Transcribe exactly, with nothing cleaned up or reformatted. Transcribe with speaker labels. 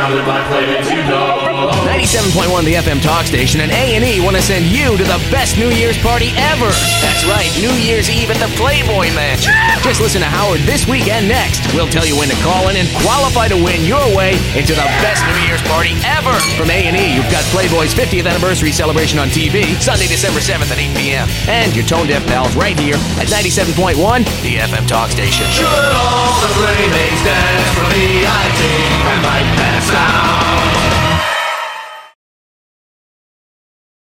Speaker 1: surrounded by playmates you know.
Speaker 2: ninety-seven point one, the F M talk station, and A and E want to send you to the best New Year's party ever. That's right, New Year's Eve at the Playboy Mansion. Just listen to Howard this week and next. We'll tell you when to call in and qualify to win your way into the best New Year's party ever. From A and E, you've got Playboy's fiftieth anniversary celebration on T V, Sunday, December seventh at eight p.m. And your Tone Deaf pals right here at ninety-seven point one, the F M talk station.
Speaker 1: Should all the playmates dance for me? I think I might pass out.